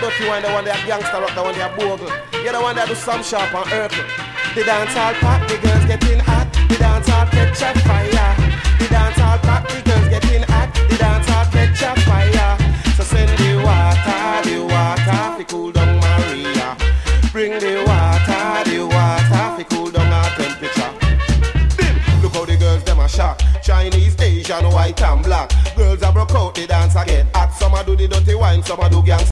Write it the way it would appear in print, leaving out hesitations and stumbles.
dirty one, the one that gangster rock, the one that bogle. You're the one that do some sharp and Urkel. The dance all pack, the girls getting hot. The dance all catch a fire. The dance all pack, the girls getting hot. The dance all catch a fire. So send the water, fi cool down Maria. Bring the water, fi cool down our temperature. Look how the girls them a shock. Chinese, Asian, white and black. Girls a broke out the dance again. Hot, some a do the dirty wine, some a do gangsta.